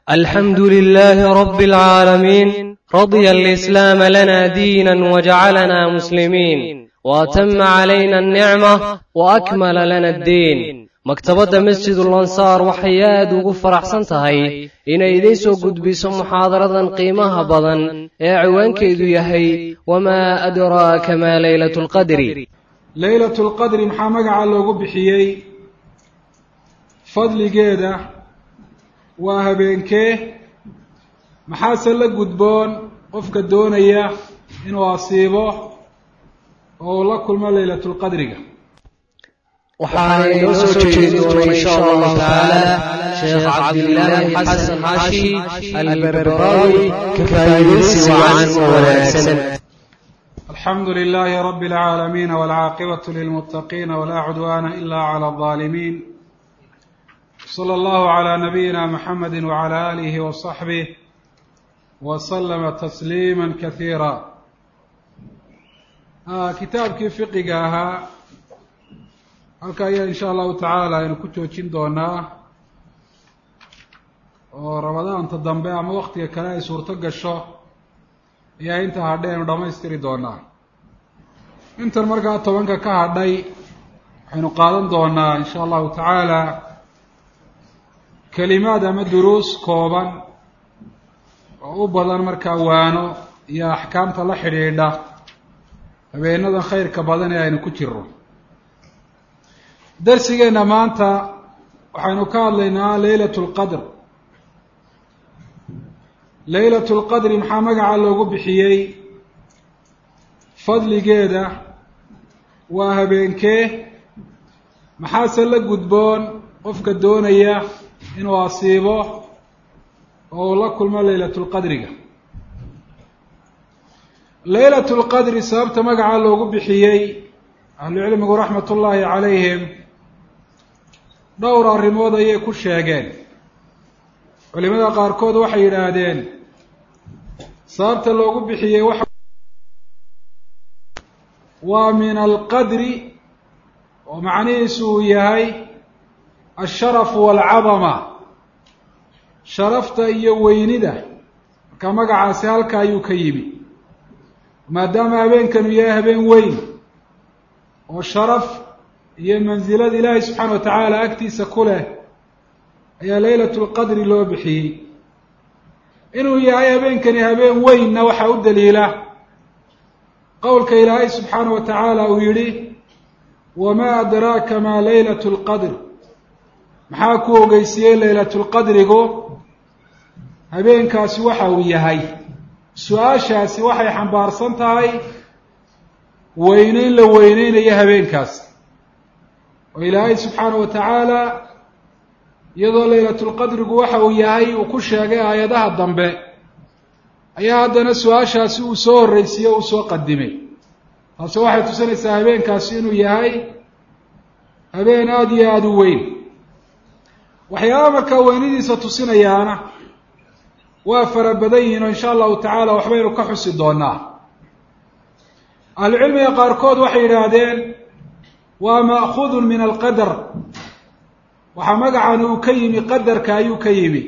الحمد لله رب العالمين رضي الإسلام لنا دينا وجعلنا مسلمين وأتم علينا النعمة وأكمل لنا الدين. مكتبة مسجد الأنصار وحياد وغفر أحسن تهي إن إذيسو قدبس محاضرة قيمها بضن إعوان كيدو يهي وما أدراك ما ليلة القدر. ليلة القدر محامق على قبحيي فضل جيدة وهبينكيه محاسن لقدبون قفك الدونية إنو أصيبه والله كل ما ليلة القدر وحاين نسجد إن شاء الله تعالى شيخ عبد الله حسن حاشي البربراوي كفايس وعنه وناسن. الحمد لله رب العالمين والعاقبة للمتقين ولا عدوان إلا على الظالمين. صلى الله على نبينا محمد وعلى آله وصحبه وسلم تسليما كثيرا. كتابك فقهها halka ayaa insha allahu tacaala aynu ku joojin doonaa oo ramadaanta dambe ama waktiga kale ay suurto gasho ayaa inta hadhay aynu dhammaystiri doonaa. intan markaa 10ka ka hadhay waxaynu qaadan doonaa insha allahu tacaala kelimaad ama duruus kooban oo u badan markaa waano iyo axkaamta la xidhiidha habeenadan khayrka badan ee aynu ku jirro. darsigeena maanta waxaynu ka hadlaynaa laylatul qadr. laylatul qadri maxaa magaca loogu bixiyey? fadligeeda waa habeenkee? maxaase la gudboon qofka doonaya inuu asiibo oo uu la kulmo laylatul qadriga? laylatul qadri sababta magaca loogu bixiyey ahlucilmigu raxmatullaahi calayhim dhowr arrimood ayay ku sheegeen. culimada qaarkood waxay yidhaahdeen sababta loogu bixiyey waa min alqadri oo macnihiisu uu yahay asharafu waalcadama, sharafta iyo weynida. marka magacaasi halka ayuu ka yimi maadaama habeenkanu yahay habeen weyn oo sharaf iyo mansilada ilaahay subxaana wa tacaala agtiisa ku leh ayaa laylatul qadri loo bixiyey. inuu yahay habeenkani habeen weynna waxaa u daliila qowlka ilaahay subxaana wa tacaala uu yidhi wamaa adraaka maa laylatu lqadr. maxaa ku ogeysiiyey laylatulqadrigu habeenkaasi waxa uu yahay? su-aashaasi waxay xambaarsan tahay weyneyn la weyneynayo habeenkaasi oo ilaahay subxaana wa tacaala iyadoo laylatulqadrigu waxa uu yahay uu ku sheegay aayadaha dambe ayaa haddana su-aashaasi uu soo horreysiiye uu soo qadimay. taasi waxay tusinaysaa habeenkaasi inuu yahay habeen aada iyo aada u weyn. waxyaaba markaa weynidiisa tusinayaana waa fara badan yihiin oo insha allahu tacaala waxbaynu ka xusi doonaa. ahlucilmiga qaarkood waxay yidhaahdeen waa ma'khudun min alqadar. waxaa magacan uu ka yimi qadarka ayuu ka yimi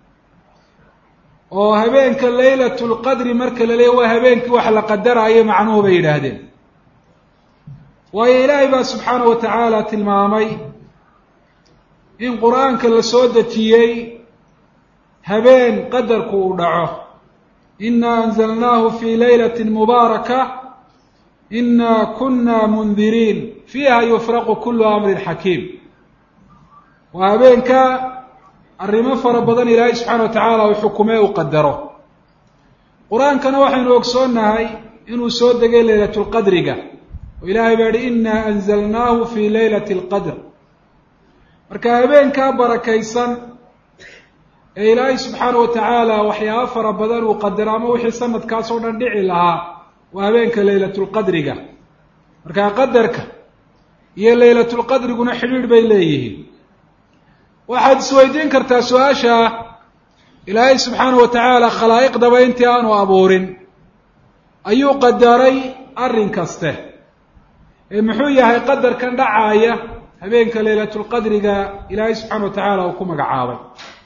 oo habeenka laylatul qadri marka la leeyahy waa habeenkii wax la qadaraayo macnuhu bay yidhaahdeen. waayo ilaahay baa subxaana wa tacaala tilmaamay in qur-aanka la soo dejiyey habeen qadarku uu dhaco. inaa anzalnaahu fii laylatin mubaaraka inaa kunna mundiriin fiiha yufraqu kullu amrin xakiim. waa habeenka arrimo fara badan ilaahay subxaana wa tacaala uu xukumee uu qadaro. qur-aankana waxaynu ogsoonnahay inuu soo degay laylatulqadriga oo ilaahay baa yihi inaa anzalnaahu fii laylati alqadr. marka habeenkaa barakaysan ee ilaahay subxaana wa tacaala waxyaaba fara badan uu qadaro ama wixii sanadkaas oo dhan dhici lahaa waa habeenka laylatulqadriga. markaa qadarka iyo laylatulqadriguna xidhiidh bay leeyihiin. waxaad isweydiin kartaa su-aasha ilaahay subxaana wa tacaala khalaa'iqdaba intii aanu abuurin ayuu qadaray arrin kaste ee muxuu yahay qadarkan dhacaaya habeenka laylatulqadriga ilaahay subxaana wa tacaala uu ku magacaabay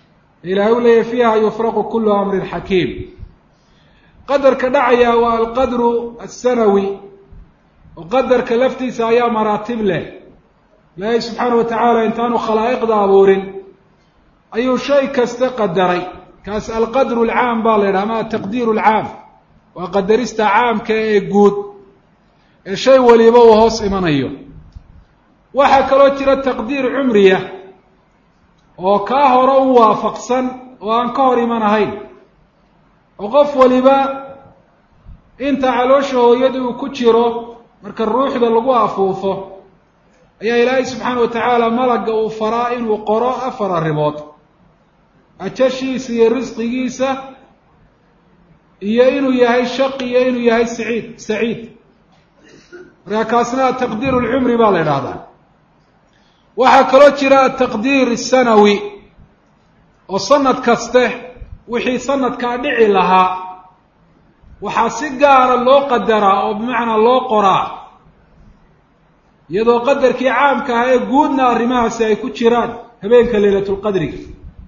ilaahay u leeyahy fiiha yufraqu kullu amrin xakiim. qadarka dhacaya waa alqadru asanawi, oo qadarka laftiisa ayaa maraatib leh. ilaahay subxaana wa tacaala intaanu khalaa'iqda abuurin ayuu shay kasta qadaray. kaas alqadru alcaam baa la yidhaha, ama ataqdiiru alcaam, waa qadarista caamka ee guud ee shay waliba uu hoos imanayo. waxaa kaloo jira taqdiir cumriya oo kaa hore u waafaqsan oo aan ka hor iman ahayn, oo qof waliba inta caloosha hooyada uu ku jiro marka ruuxda lagu afuufo ayaa ilaahay subxaana wa tacaala malagga uu faraa inuu qoro 4 arrimood: ajashiisa iyo risqigiisa, iyo inuu yahay shaqi, iyo inuu yahay saciid. markaa kaasna ataqdiir alcumri baa la idhaahdaa. waxaa kaloo jira ataqdiir asanawi, oo sanad kaste wixii sanadkaa dhici lahaa waxaa si gaara loo qadaraa oo bimacnaa loo qoraa, iyadoo qadarkii caamka ah ee guudna arrimahaasi ay ku jiraan habeenka laylatulqadriga.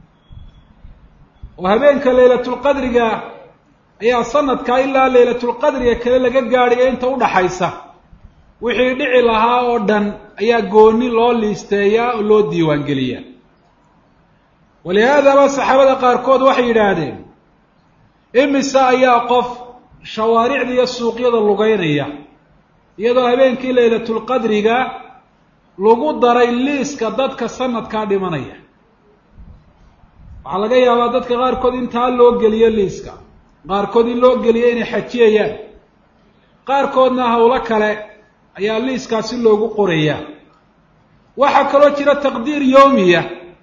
oo habeenka laylatulqadriga ayaa sanadkaa ilaa laylatulqadriga kale laga gaadhaya inta udhaxaysa wixii dhici lahaa oo dhan ayaa gooni loo liisteeyaa oo loo diiwaangeliyaa. walihaadaba saxaabada qaarkood waxay yidhaahdeen, imise ayaa qof shawaaricda iyo suuqyada lugeynaya iyadoo habeenkii laylatulqadriga lagu daray liiska dadka sanadkaa dhimanaya. waxaa laga yaabaa dadka qaarkood intaa loo geliyo liiska, qaarkood in loo geliyo inay xajiyayaan, qaarkoodna hawlo kale ayaa liiskaasi loogu qorayaa. waxaa kaloo jira taqdiir yawmiya,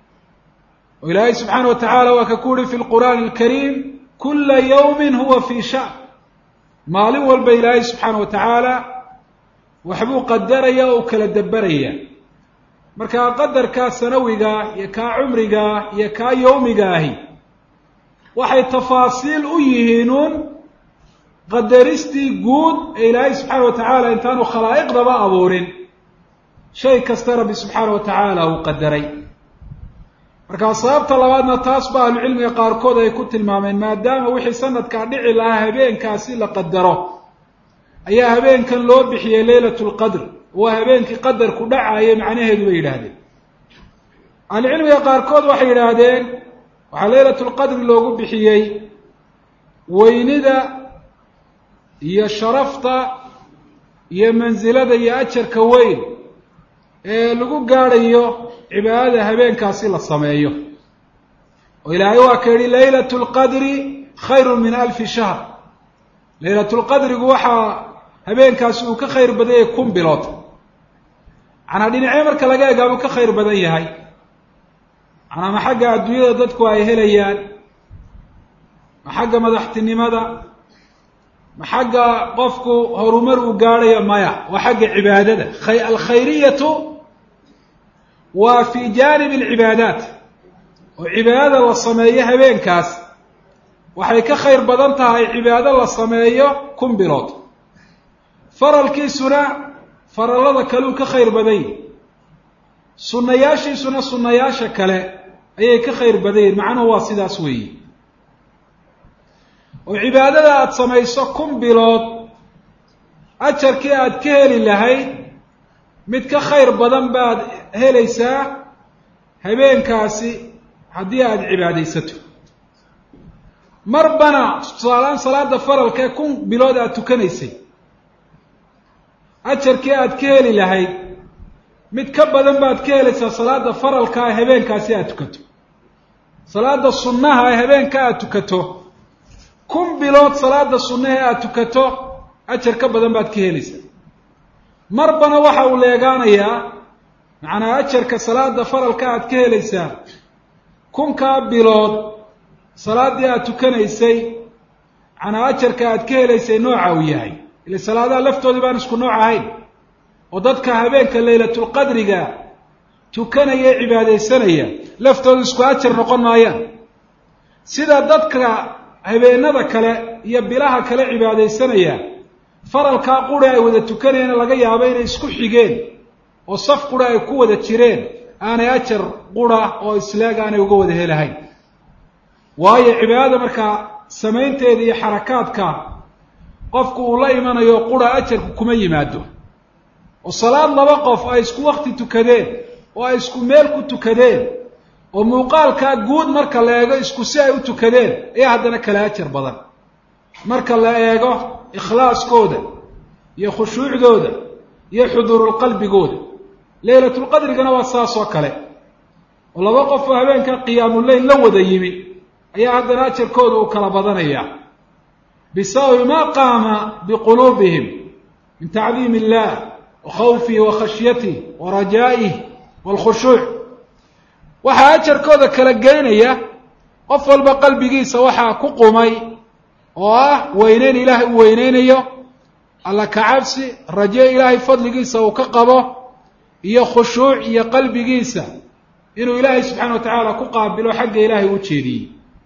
oo ilaahay subxaana wa tacaala waa ka ku uhi fi lqur'aani alkariim kula yawmin huwa fii sha'n. maalin walba ilaahay subxaana wa tacaala waxbuu qadaraya oo kala dabaraya. markaa qadarkaa sanawiga iyo kaa cumriga iyo kaa yawmiga ahi waxay tafaasiil u yihiinuun qadaristii guud ee ilaahay subxaana wa tacaala intaanu khalaa'iqdaba abuurin shay kasta rabbi subxaana wa tacaala uu qadaray. markaa sababta labaadna taas ba ahlucilmiga qaarkood ay ku tilmaameen, maadaama wixii sanadkaa dhici lahaa habeenkaasi la qadaro ayaa habeenkan loo bixiyey laylatulqadr, waa habeenkii qadarku dhacayay macnaheedu bay yidhaahdeen. ahlucilmiga qaarkood waxay yidhaahdeen waxaa laylatulqadri loogu bixiyey weynida iyo sharafta iyo mansilada iyo ajarka weyn ee lagu gaadhayo cibaadada habeenkaasi la sameeyo. oo ilaahay waa ka yidhi laylatulqadri khayrun min 1000 shahr. laylatulqadrigu waxaa habeenkaasi uu ka khayr badan yahay 1000 bilood. macnaa dhinacyo marka laga egaa buu ka khayr badan yahay. macnaa ma xagga adduunyada dadku ay helayaan, ma xagga madaxtinimada, ma xagga qofku horumar uu gaadhayo, maya, waa xagga cibaadada. alkhayriyatu waa fi jaanib alcibaadaat, oo cibaadada la sameeyo habeenkaas waxay ka khayr badan tahay cibaado la sameeyo 1000 bilood. faralkiisuna farallada kaleu ka khayr badan yihin, sunnayaashiisuna sunnayaasha kale ayay ka khayr badan yihin. macnuhu waa sidaas weeyi. oo cibaadada aada samayso 1000 bilood ajarkii aada ka heli lahayd mid ka khayr badan baad helaysaa habeenkaasi haddii aada cibaadaysato. marbana tusaalaan salaada faralka ee 1000 bilood aada tukanaysay ajarkii aada ka heli lahayd mid ka badan baad ka helaysaa salaada faralka ee habeenkaasi aada tukato. salaada sunnaha ee habeenka aada tukato 1000 bilood salaada sunnaha aada tukato ajar ka badan baad ka helaysaa. marbana waxa uu leegaanayaa macnaa ajarka salaada faralka aad ka helaysaa 1000 bilood salaadii aad tukanaysay, macnaa ajarka aad ka helaysay nooca uu yahay. ila salaadaha laftoodii baan isku nooc ahayn, oo dadka habeenka laylatulqadriga tukanaya ee cibaadaysanaya laftooda isku ajar noqon maayaan. sida dadka habeenada kale iyo bilaha kale cibaadaysanaya faralkaa qura ay wada tukanayeen laga yaabo inay isku xigeen oo saf qura ay ku wada jireen, aanay ajar qura oo isleeg aanay uga wada helahayn. waayo cibaadada markaa samaynteeda iyo xarakaadka qofku uu la imanayo qura ajarku kuma yimaado. oo salaad laba qof ay isku waqti tukadeen oo ay isku meel ku tukadeen oo muuqaalkaa guud marka la eego isku si ay u tukadeen ayaa haddana kala ajar badan marka la eego ikhlaaskooda iyo khushuucdooda iyo xuduurulqalbigooda. laylatulqadrigana waa saas oo kale, oo laba qof oo habeenka qiyaamuleyl la wada yimi ayaa haddana ajarkooda uu kala badanayaa bisababi maa qaama biquluubihim min tacdiim illah wa khawfihi wa khashyatihi wa rajaa'ih waalkhushuuc. waxaa ajarkooda kala geynaya qof walba qalbigiisa waxaa ku qumay oo ah weyneyn ilaahay uu weyneynayo, alla ka cabsi, raje ilaahay fadligiisa uu ka qabo, iyo khushuuc iyo qalbigiisa inuu ilaahay subxaana wa tacaala ku qaabilo xagga ilaahay u jeediyey.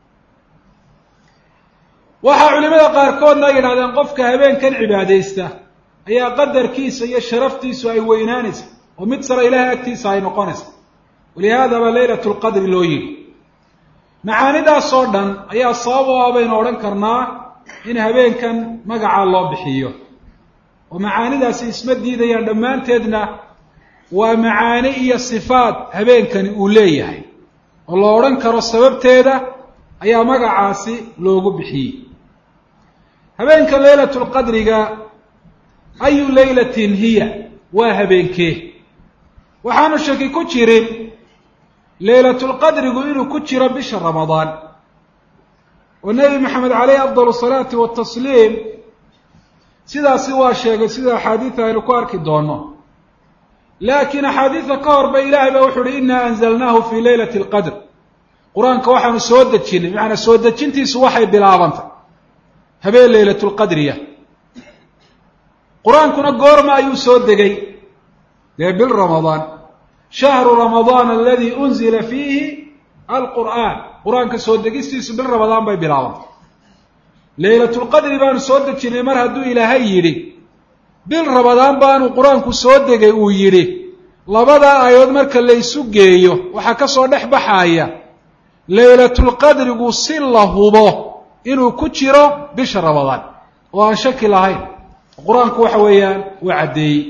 waxaa culimada qaarkoodna yidhahdeen qofka habeenkan cibaadaysta ayaa qadarkiisa iyo sharaftiisu ay weynaanaysa oo mid sare ilaahay agtiisa ay noqonaysa, walihaada baa laylatulqadri loo yidhi. macaanidaas oo dhan ayaa sabab u ah baynu odhan karnaa in habeenkan magacaa loo bixiyo, oo macaanidaasi isma diidayaan, dhammaanteedna waa macaani iyo sifaat habeenkani uu leeyahay oo la odhan karo sababteeda ayaa magacaasi loogu bixiyey. habeenka laylatulqadriga ayu laylatin hiya, waa habeenkee? waxaanu shaki ku jirin laylatulqadrigu inuu ku jiro bisha ramadaan, oo nebi maxamed caleyhi afdal salaati watasliim sidaasi waa sheegay sida axaadiida aynu ku arki doono. laakiin axaadiida ka horba ilaahay baa wuxu uhi inaa anzalnaahu fii laylati alqadr, qur-aanka waxaanu soo dejinay, macanaa soo dejintiisu waxay bilaabantay habeen laylatulqadriya. qur-aankuna goorma ayuu soo degay? dee bil ramadaan, shahru ramadaan aladii unzila fiihi alqur'aan. qur-aanka soo degistiisu bil ramadaan bay bilaabantay. laylatulqadri baanu soo dejinay mar hadduu ilaahay yidhi, bil ramadaan baanu qur-aanku soo degay uu yidhi, labadaa aayadood marka la isu geeyo waxaa ka soo dhex baxaaya laylatulqadrigu si la hubo inuu ku jiro bisha ramadaan oo aan shaki lahayn. qur-aanku waxa weeyaan waa caddeeyey.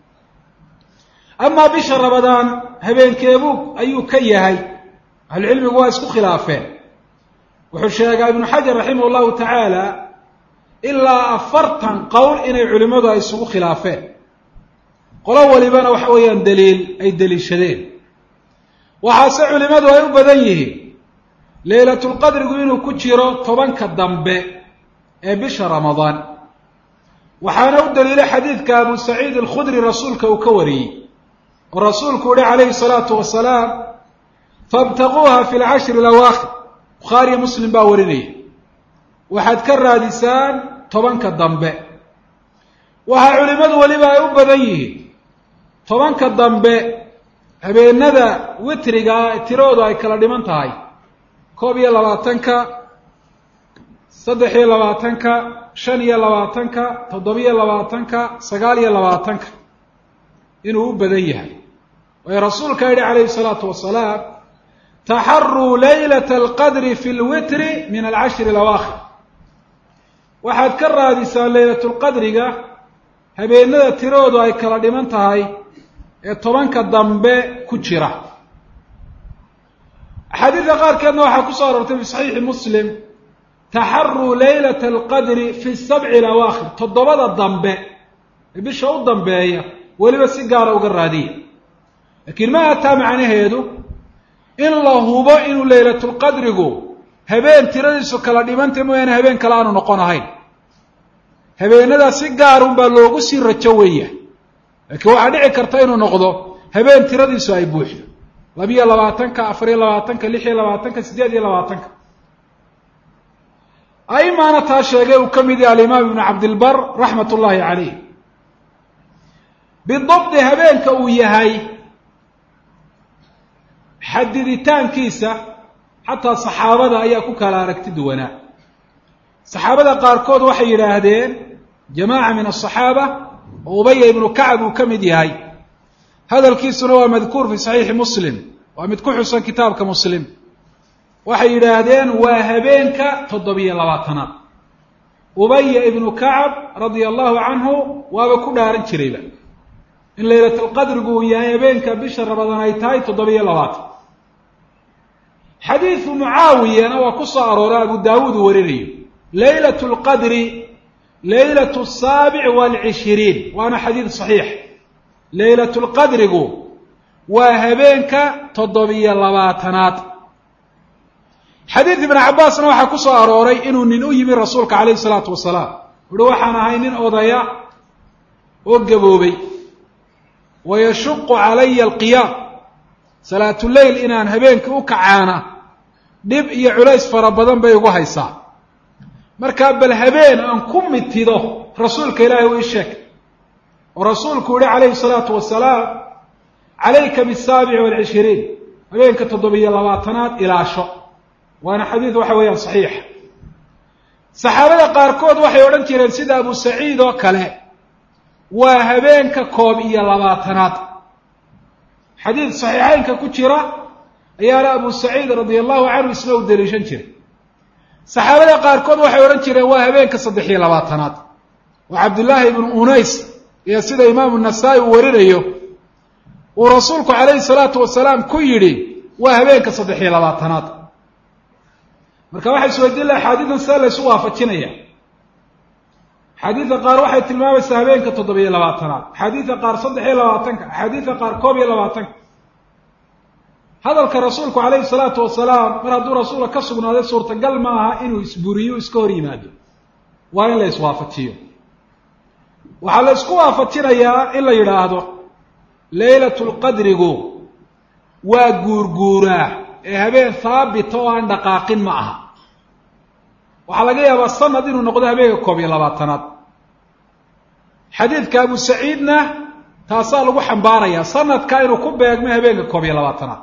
amaa bisha ramadaan habeenkeebuu ayuu ka yahay? ahlucilmigu waa isku khilaafeen. wuxuu sheegaa ibnu xajar raximah llahu tacaala ilaa 40 qowl inay culimmadu ay isugu khilaafeen, qolo walibana waxa weeyaan daliil ay deliishadeen. waxaase culimmadu ay u badan yihiin laylatulqadrigu inuu ku jiro 10ka dambe ee bisha ramadaan. waxaana u daliilay xadiidka abu saciid alkhudri rasuulka uu ka wariyey, oo rasuulku uhi calayhi salaatu wasalaam faibtaquuha fi lcashri alawaakhir. bukhaariyo muslim baa warinaya. waxaad ka raadisaan 10ka dambe. waxaa culimmadu weliba ay u badan yihiin 10ka dambe habeenada witrigaa tiroodu ay kala dhiman tahay 21-ka, 23-ka, 25-ka, 27-ka, 29-ka inuu u badan yahay. waayo rasuulka yidhi calayhi salaatu wasalaam taxaruu laylata alqadri fi lwitri min alcashri alawaakhir. waxaad ka raadisaan laylatulqadriga habeenada tiroodu ay kala dhiman tahay ee 10ka dambe ku jira. axaadiidka qaarkeedna waxaa ku soo aroortay fi saxiixi muslim taxaruu laylata alqadri fi 7 alawaakhir. 7da dambe ee bisha u dambeeya weliba si gaara uga raadiya. laakiin ma ataa macnaheedu in la hubo inuu laylatulqadrigu habeen tiradiisu kala dhimantay mooyaane habeen kale aanu noqon ahayn. habeenadaa si gaarun baa loogu sii rajo weeya, laakiin waxaa dhici karta inuu noqdo habeen tiradiisu ay buuxdo 22-ka, 24-ka, 26-ka, 28-ka. aimaana taa sheegay uu ka mid yahay alimaam ibnu cabdilbar raxmat ullaahi calayh. bidabdi habeenka uu yahay xadiditaankiisa xataa saxaabada ayaa ku kala aragti duwanaa. saxaabada qaarkood waxay yidhaahdeen jamaaca min asaxaaba oo ubaya ibnu kacab uu ka mid yahay, hadalkiisuna waa madkuur fi saxiixi muslim, waa mid ku xusan kitaabka muslim. waxay yidhaahdeen waa habeenka 7-labaatanaad ubaya ibnu kacab radia allahu canhu waaba ku dhaaran jirayba in laylatulqadrigu uu yahay habeenka bisha ramadaan ay tahay 7-labaatan xadiidu mucaawiyana waa ku soo arooray abu daawuud uu warinayo laylatu lqadri laylatu 27 waana xadiid saxiix laylatu lqadrigu waa habeenka 7-labaatanaad xadiid ibn cabbaasna waxaa ku soo arooray inuu nin u yimi rasuulka calayhi salaatu wasalaam wuhi waxaan ahay nin odaya oo gaboobay wayashuqu calaya alqiyaam salaatuleyl inaan habeenkii u kacaana dhib iyo culays fara badan bay ugu haysaa markaa bal habeen aan ku mitido rasuulka ilaahay u ii sheeg oo rasuulku yihi calayhi salaatu wasalaam calayka bis-27 habeenka 7-labaatanaad ilaasho waana xadiid waxa weeyaan saxiix saxaabada qaarkood waxay odhan jireen sida abu saciid oo kale waa habeenka 21-aad xadiid saxiixeynka ku jira ayaana abu saciid radia allahu canhu isna u daliishan jiray saxaabada qaarkood waxay odhan jireen waa habeenka 3-labaatanaad oo cabdullaahi ibnu unays iyo sida imaamu nasaa-i uu warinayo uu rasuulku calayhi salaatu wasalaam ku yidhi waa habeenka 3-labaatanaad marka waxay isweydiin laha axaadiidan see laysu waafajinaya axaadiida qaar waxay tilmaamaysaa habeenka 7-labaatanaad axaadiida qaar 3-labaatanka axaadiida qaar 1-labaatanka hadalka rasuulku calayhi salaatu wasalaam mar hadduu rasuulka ka sugnaaday suurtagal ma aha inuu isburiyo iska hor yimaado waa in la iswaafajiyo waxaa la isku waafajinayaa in la yidhaahdo laylatulqadrigu waa guurguuraa ee habeen haabita oo aan dhaqaaqin ma aha waxaa laga yaabaa sanad inuu noqdo habeenka 1-labaatanaad xadiidka abu saciidna taasaa lagu xambaarayaa sanadka inuu ku beegmo habeenka 1-labaatanaad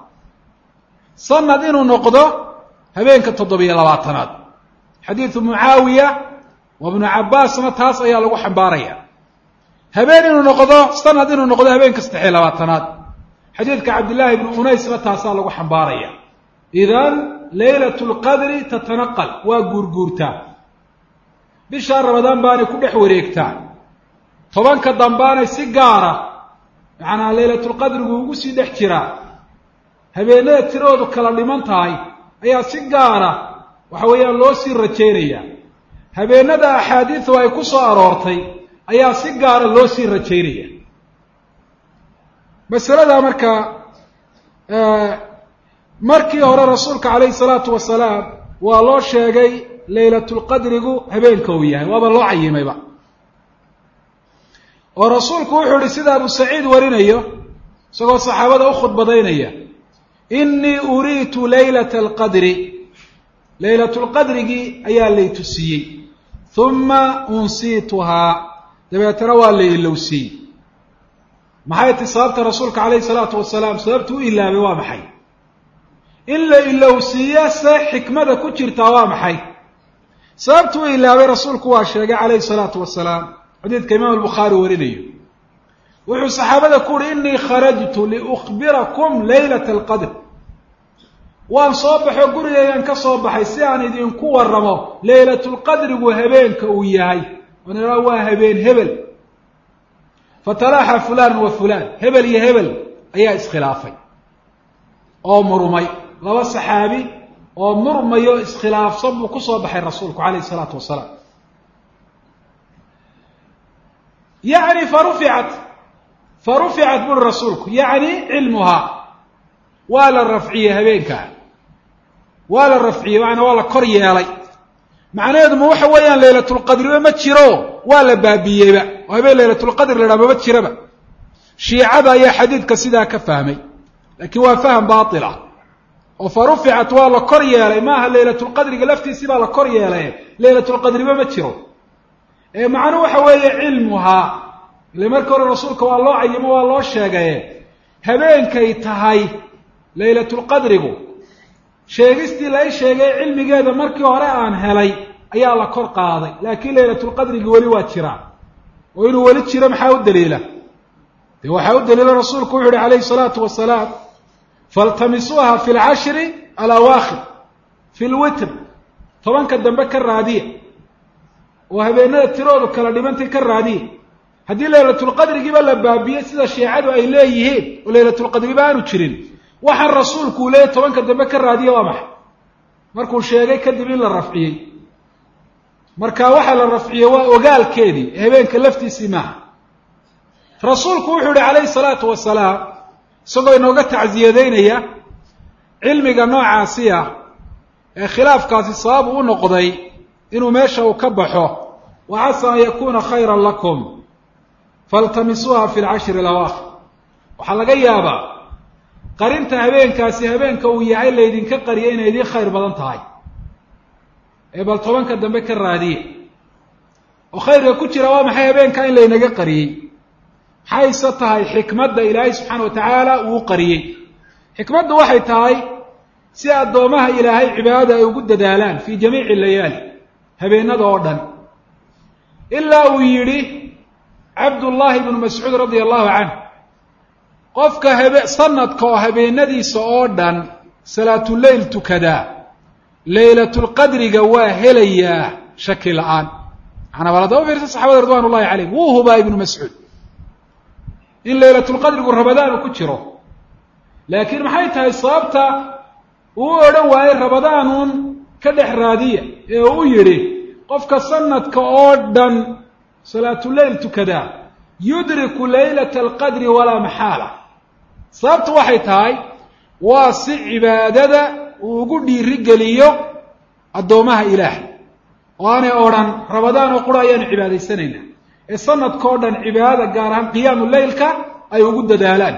sanad inuu noqdo habeenka 7-labaatanaad xadiidu mucaawiya wa ibnu cabbaasna taas ayaa lagu xambaaraya habeen inuu noqdo sanad inuu noqdo habeenka 3-labaatanaad xadiidka cabdillaahi ibnu unaysna taasaa lagu xambaaraya idan laylatu lqadri tatanaqal waa guurguurtaa bishaa ramadaan baanay ku dhex wareegtaa 10ka dambaanay si gaara macnaa laylatulqadrigu ugu sii dhex jiraa habeenada tiroodu kala dhiman tahay ayaa si gaara waxa weeyaan loo sii rajaynayaa habeenada axaadiidu ay ku soo aroortay ayaa si gaara loo sii rajaynaya masalada marka markii hore rasuulka calayhi salaatu wasalaam waa loo sheegay laylatulqadrigu habeenka uu yahay waaba loo cayimayba oo rasuulku wuxuu ihi sida abu saciid warinayo isagoo saxaabada u khudbadaynaya innii uriitu laylata alqadri laylatulqadrigii ayaa laytusiyey uma unsiituhaa dabeetana waa la ilowsiiyey maxay ti sababta rasuulka calayhi salaatu wasalaam sababtu u ilaabay waa maxay in la ilowsiiyo se xikmada ku jirtaa waa maxay sababtu u ilaabay rasuulku waa sheegay calayhi salaatu wasalaam xadiidka imaam albukhaari warinayo wuxuu saxaabada ku uhi innii kharajtu liukhbirakum laylata alqadr waan soo baxo gurigaygan ka soo baxay si aan idinku warramo laylatulqadrigu habeenka uu yahay oon idhaa waa habeen hebel fatalaaxa fulaan wa fulaan hebel iyo hebel ayaa iskhilaafay oo murmay laba saxaabi oo murmayo iskhilaafsan buu ku soo baxay rasuulku calayhi salaatu wasalaam yacni faruficat buri rasuulku yacni cilmuhaa waa la rafciyey habeenkaa waa la rafciyey macnaa waa la kor yeelay macnaheedu ma waxa weeyaan laylatulqadriba ma jiro waa la baabiiyeyba oo habeen laylatulqadri la dhaha mama jiraba shiicada ayaa xadiidka sidaa ka fahmay laakiin waa faham baatil ah oo faruficat waa la kor yeelay maaha laylatulqadriga laftiisii baa la kor yeelay laylatulqadriba ma jiro ee macnuhu waxa weeye cilmuhaa ile marka hore rasuulka waa loo cayimo waa loo sheegaye habeenkay tahay laylatulqadrigu sheegistii la i sheegay cilmigeeda markii hore aan helay ayaa la kor qaaday laakiin laylatulqadrigi weli waa jiraa oo inuu weli jiro maxaa u daliila dee waxaa u daliila rasuulku wuxu uhi calayhi salaatu wasalaam faltamisuuha fi lcashri alawaakhir fi lwitr tobanka dambe ka raadiya oo habeenada tiroodu kala dhimantay ka raadiya haddii laylatulqadrigiiba la baabiyey sida shiicadu ay leeyihiin oo laylatulqadriba aanu jirin waxaan rasuulku uu leeyahy tobanka dambe ka raadiya waa maxay markuu sheegay kadib in la rafciyey marka waxa la rafciyey waa ogaalkeedii habeenka laftiisii maaha rasuulku wuxuu yihi calayhi salaatu wasalaam isagoo inooga tacsiyadeynaya cilmiga noocaasi ah ee khilaafkaasi sabab u noqday inuu meesha uu ka baxo wa casa an yakuna khayran lakum faltamisuuha fi lcashri alawaakhir waxaa laga yaabaa qarinta habeenkaasi habeenka uu yahay laydinka qariya inay idiin khayr badan tahay ee bal tobanka dambe ka raadiye oo khayrka ku jira waa maxay habeenka in laynaga qariyey maxayse tahay xikmadda ilaahay subxaana watacaala uu qariyey xikmaddu waxay tahay si addoomaha ilaahay cibaadada ay ugu dadaalaan fii jamiici layaali habeenada oo dhan ilaa uu yidhi cabdullaahi ibnu mascuud radia allahu canhu qofka sanadka oo habeenadiisa oo dhan salaatuleyl tukadaa laylatulqadriga waa helayaa shaki la-aan macnaa bal haddaba fiirsa saxabada ridwan ullahi calayhim wuu hubaa ibnu mascuud in laylatulqadrigu rabadaan uu ku jiro laakiin maxay tahay sababta uu odhan waayey rabadaanuun ka dhex raadiya ee uu yidhi qofka sanadka oo dhan salaatuleyl tukadaa yudriku laylata alqadri walaa maxaala sababtu waxay tahay waa si cibaadada uu ugu dhiirigeliyo addoomaha ilaahay oo aanay odhan rabadaan oo qura ayaanu cibaadaysanaynaa ee sanadkao dhan cibaadada gaar ahaan qiyaamu leylka ay ugu dadaalaan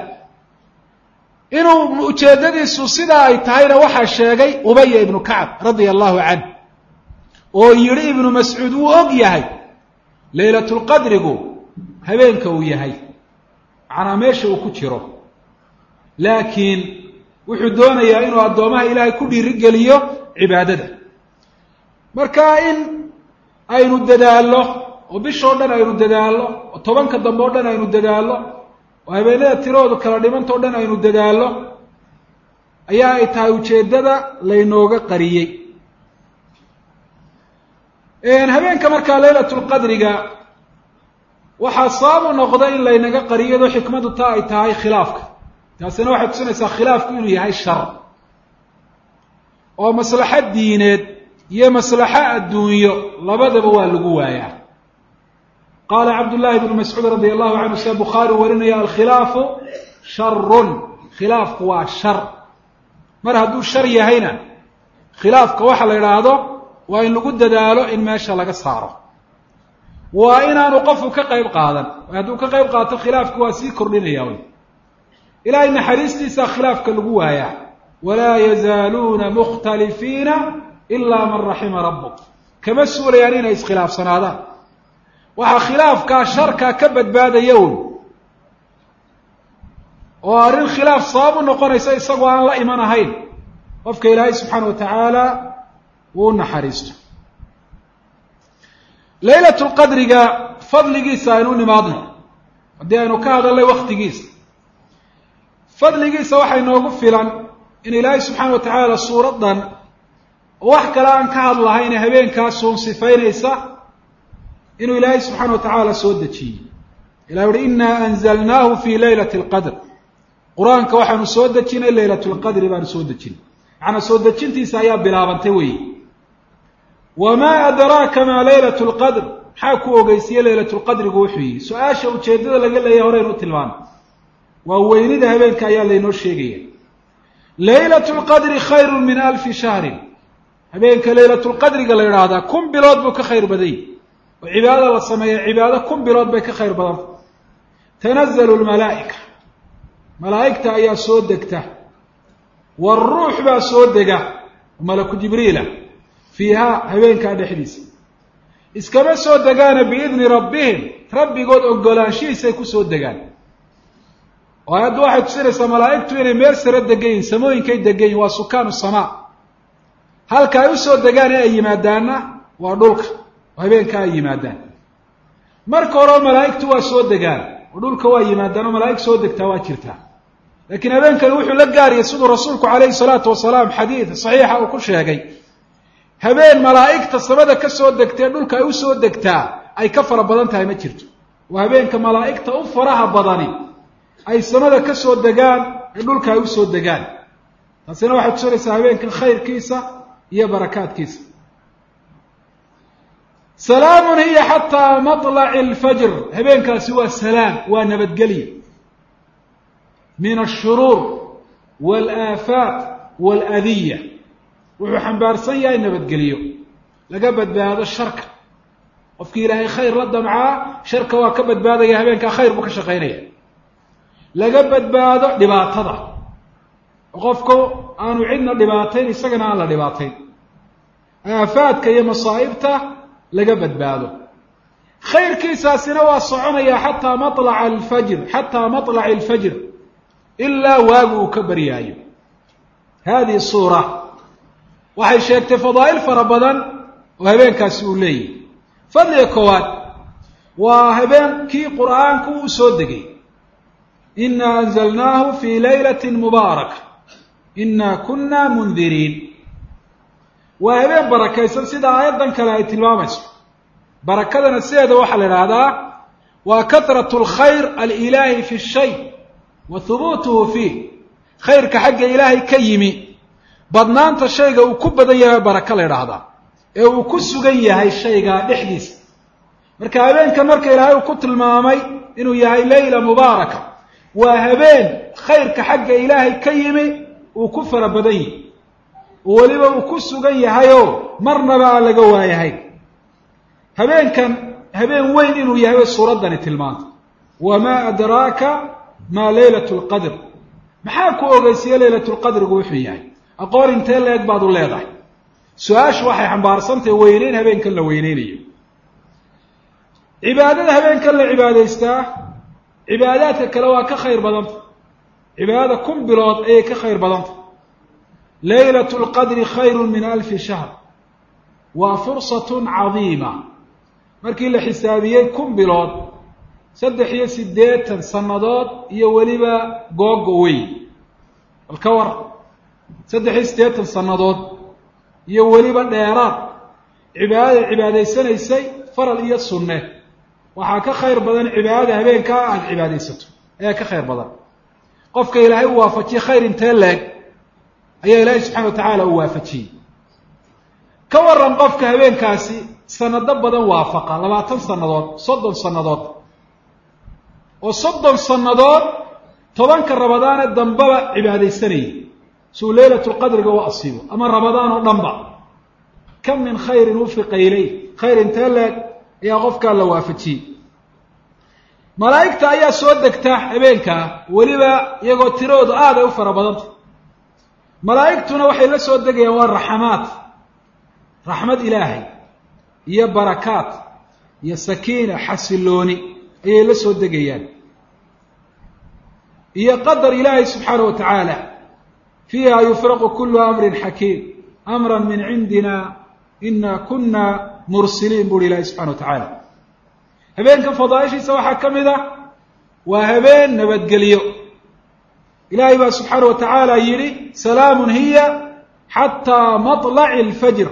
inuu ujeeddadiisu sidaa ay tahayna waxaa sheegay ubaya ibnu kacab radia allahu canh oo yidhi ibnu mascuud wuu og yahay laylatulqadrigu habeenka uu yahay macnaa meesha uu ku jiro laakiin wuxuu doonayaa inuu addoomaha ilaahay ku dhiirigeliyo cibaadada marka in aynu dadaallo oo bishoo dhan aynu dadaallo oo tobanka dambe o dhan aynu dadaallo oo habeenada tiroodu kala dhimantao dhan aynu dadaallo ayaa ay tahay ujeeddada laynooga qariyey habeenka markaa laylatulqadriga waxaa sabab u noqda in laynaga qariyado xikmadu taa ay tahay khilaafka taasina waxay tusinaysaa khilaafku inuu yahay shar oo maslaxo diineed iyo maslaxo adduunyo labadaba waa lagu waayaa qaala cabdullaahi bnu mascuud radia allahu canhu sida bukhaari warinaya alkhilaafu sharun khilaafku waa shar mar hadduu shar yahayna khilaafka waxa la idhaahdo waa in lagu dadaalo in meesha laga saaro waa inaanu qofku ka qayb qaadan hadduu ka qayb qaato khilaafku waa sii kordhinaya wy ilaahay naxariistiisa khilaafka lagu waayaa walaa yazaaluuna mukhtalifiina ilaa man raxima rabbuk kama suulayaan inay iskhilaafsanaadaan waxaa khilaafkaa sharkaa ka badbaadaya wy oo arrin khilaaf sabab u noqonaysa isagoo aan la iman ahayn qofka ilaahay subxaana wa tacaala wuu naxariisto laylatulqadriga fadligiisa aynu u nimaadno haddii aynu ka hadalnay waktigiisa fadligiisa waxay noogu filan in ilaahay subxaana wa tacaala suuraddan wax kale aan ka hadlahayn habeenkaasuun sifaynaysa inuu ilaahay subxaana wa tacaala soo dejiyey ilah uhi inaa anzalnaahu fii laylati alqadr qur-aanka waxaanu soo dejinay laylatulqadri baanu soo dejinay macnaa soo dejintiisa ayaa bilaabantay weeye wamaa adraaka maa laylatu lqadr maxaa ku ogeysiiyey laylatulqadrigu wuxuu yihi su-aasha ujeeddada laga leeyahay horeynu u tilmaano waa weynida habeenka ayaa laynoo sheegaya laylatu lqadri khayru min alfi shahrin habeenka laylatulqadriga la idhaahdaa 1000 bilood buu ka khayr badanyay oo cibaadada la sameeya cibaado 1000 bilood bay ka khayr badanta tanazalu lmalaa'ika malaa'igta ayaa soo degta waaruux baa soo dega malaku jibriila fiihaa habeenkaa dhexdiisa iskama soo degaana biidni rabbihim rabbigood ogolaanshihiisay ku soo degaan oo ayaddu waxay tusinaysaa malaa'igtu inay meel sare degan yihin samooyinkay degan yihin waa sukaanu samaa halka ay u soo degaan ee ay yimaadaanna waa dhulka oo habeenka ay yimaadaan marka hore malaa'igtu waa soo degaan oo dhulka waa yimaadaan oo malaa'ig soo degtaa waa jirtaa laakiin habeenkani wuxuu la gaariyay siduu rasuulku calayhi salaatu wasalaam xadiid saxiixa uu ku sheegay habeen malaa'igta samada ka soo degtee dhulka ay u soo degtaa ay ka fara badan tahay ma jirto. waa habeenka malaa'igta u faraha badani ay samada ka soo degaan ee dhulka ay u soo degaan. taasina waxay tusinaysaa habeenkan khayrkiisa iyo barakaadkiisa. salaamun hiya xataa matlaci alfajr, habeenkaasi waa salaam, waa nabadgelye min ashuruur waalaafaat waaladiya. wuxuu xambaarsan yahay nabadgelyo, laga badbaado sharka. qofkii ilaahay khayr la damcaa sharka waa ka badbaadaya, habeenkaa khayr buu ka shaqaynaya. laga badbaado dhibaatada, qofku aanu cidna dhibaatayn isagana aan la dhibaatayn. aafaadka iyo masaa'ibta laga badbaado. khayrkiisaasina waa soconaya xataa matlaca alfajr, xataa matlaci alfajr, ilaa waagu uu ka baryaayo. hadihi suura waxay sheegtay fadaa'il fara badan oo habeenkaasi uu leeyahy. fadliga koowaad waa habeenkii qur'aanku uu soo degay. inaa anzalnaahu fii laylati mubaaraka inaa kunna mundiriin. waa habeen barakaysan sida aayaddan kale ay tilmaamayso. barakadana sideeda waxaa la idhaahdaa waa kahratu alkhayr alilaahi fi shay wa hubuutuhu fiih. khayrka xagga ilaahay ka yimi, badnaanta shayga uu ku badan yahay baraka la idhaahdaa, ee uu ku sugan yahay shaygaa dhexdiisa. marka habeenkan marka ilaahay uu ku tilmaamay inuu yahay leyla mubaaraka, waa habeen khayrka xagga ilaahay ka yimi uu ku fara badan yahay, oo weliba uu ku sugan yahayoo marnaba aan laga waayahayn. habeenkan habeen weyn inuu yahay way suuraddani tilmaantay. wamaa adraaka maa leylatu lqadr, maxaa ku ogeysiye leylatu lqadrigu wuxuu yahay? aqoon intee la eg baad u leedahay? su-aashu waxay xambaarsantahay weyneyn habeenkan la weyneynayo. cibaadada habeenkan la cibaadaystaa cibaadaadka kale waa ka khayr badanta. cibaadada 1000 bilood ayay ka khayr badanta. leylatu lqadri khayru min 1000 shahr, waa fursatun cadiima. markii la xisaabiyey 1000 bilood 83 sannadood iyo weliba googo weyn. bal ka war 83 sannadood iyo weliba dheeraad cibaadada cibaadaysanaysay faral iyo sunne, waxaa ka khayr badan cibaadada habeenkaa aad cibaadaysato ayaa ka khayr badan. qofka ilaahay u waafajiyey khayr intee leeg ayaa ilaahay subxana wa tacaala u waafajiyey. ka waran qofka habeenkaasi sanado badan waafaqa, 20 sannadood 30 sannadood, oo 30 sannadood 10ka ramadaane dambaba cibaadaysanayay suu leylatu lqadriga u asiibo, ama ramadaan oo dhanba. kam min khayrin wufiqa ilay, khayr intee leeg ayaa qofkaa la waafajiyey. malaa'igta ayaa soo degta habeenkaa, weliba iyagoo tiroodu aad ay u fara badanta. malaa'igtuna waxay la soo degayaan waa raxamaad, raxmad ilaahay iyo barakaat iyo sakiina, xasilooni ayay la soo degayaan, iyo qadar ilaahay subxaana wa tacaala. fiiha yufraqu kulu amrin xakiim amra min cindina ina kuna mursiliin buuhi ilaahay subxana wa tacaala. habeenkan fadaaishiisa waxaa ka mid ah waa habeen nabadgelyo. ilaahay baa subxaana wa tacaala yidhi salaamun hiya xataa maطlaci alfajr.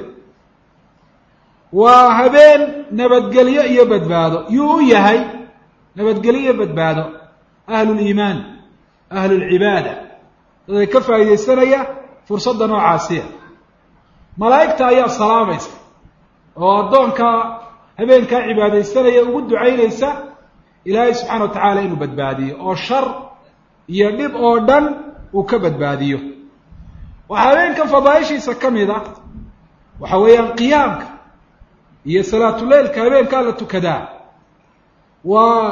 waa habeen nabadgelyo iyo badbaado. yuu u yahay nabadgelyo iyo badbaado? ahlu liimaan, ahlu lcibaada, daday ka faa'iidaysanaya fursadda noocaasiya. malaa'igta ayaa salaamaysa oo addoonka habeenkaa cibaadaysanaya ugu ducaynaysa ilaahay subxana wa tacaala inuu badbaadiyo, oo shar iyo dhib oo dhan uu ka badbaadiyo. waxaa habeenkan fadaaishiisa ka mid ah waxa weeyaan qiyaamka iyo salaatuleylka habeenkaa la tukadaa waa